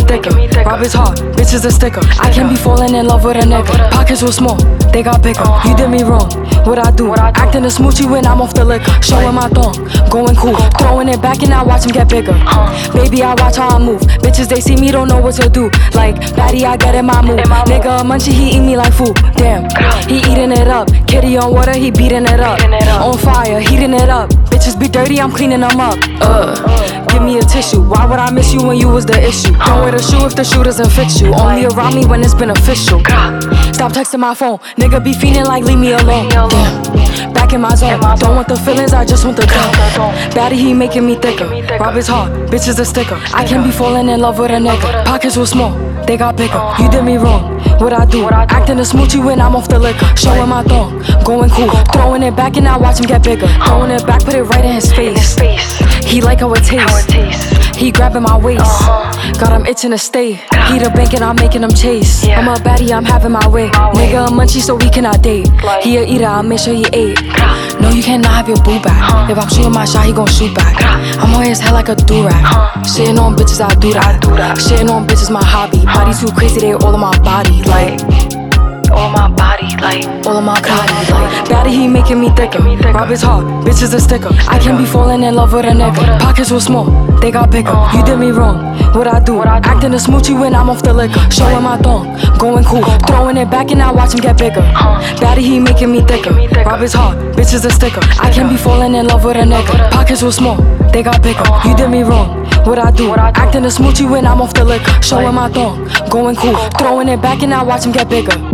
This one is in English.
thicker. Rob is hard, bitch is a sticker. I can't be falling in love with a nigga. Pockets were small, they got bigger. You did me wrong, what I do? Acting a smoochie when I'm off the liquor. Showing my thong, going cool. Throwing it back and I watch him get bigger. Baby, I watch how I move. Bitches, they see me, don't know what to do. Like, baddie, I get in my mood. Nigga, munchie, he eat me like food. Damn, he eating it up. Kitty on water, he beating it up. On fire, heating it up. Bitches be dirty, I'm cleaning them up. Give me a tissue. Why would I miss you when you was the issue? Don't wear the shoe if the shoe doesn't fit you. Only around me when it's beneficial. Stop texting my phone. Nigga be feeling like leave me alone. Damn, back in my zone. Don't want the feelings, I just want the dough. Baddie, he making me thicker. Rob is hard, bitch is a sticker. I can't be falling in love with a nigga. Pockets were small, they got bigger. You did me wrong, what I do? Acting a smoochie when I'm off the liquor. Showing my thong, going cool. Throwing it back and I watch him get bigger. Throwing it back, put it right in his face. He like how it tastes. He grabbing my waist. Got him itching to stay. He the bank and I'm making him chase. I'm a baddie, I'm having my way. Nigga a munchie so we cannot date. He a eater, I'll make sure he ate. No, you cannot have your boo back. If I'm shooting my shot, he gon' shoot back. I'm on his head like a do-rag. Shitting on bitches, I do that. Shitting on bitches, my hobby. Body too crazy, they all in my body. Like, all of my body, like, all of my body, like. Baddie, he making me thicker. Rob is hard, bitch is a sticker. I can't be falling in love with a nigga. Pockets were small, they got bigger. You did me wrong, what I do? Acting a smoochie when I'm off the liquor. Showing my thong, going cool. Throwing it back and I watch him get bigger. Baddie, he making me thicker. Rob is hard, bitch is a sticker. I can't be falling in love with a nigga. Pockets were small, they got bigger. You did me wrong, what I do? Acting a smoochie when I'm off the liquor. Showing my thong, going cool. Throwing it back and I watch him get bigger.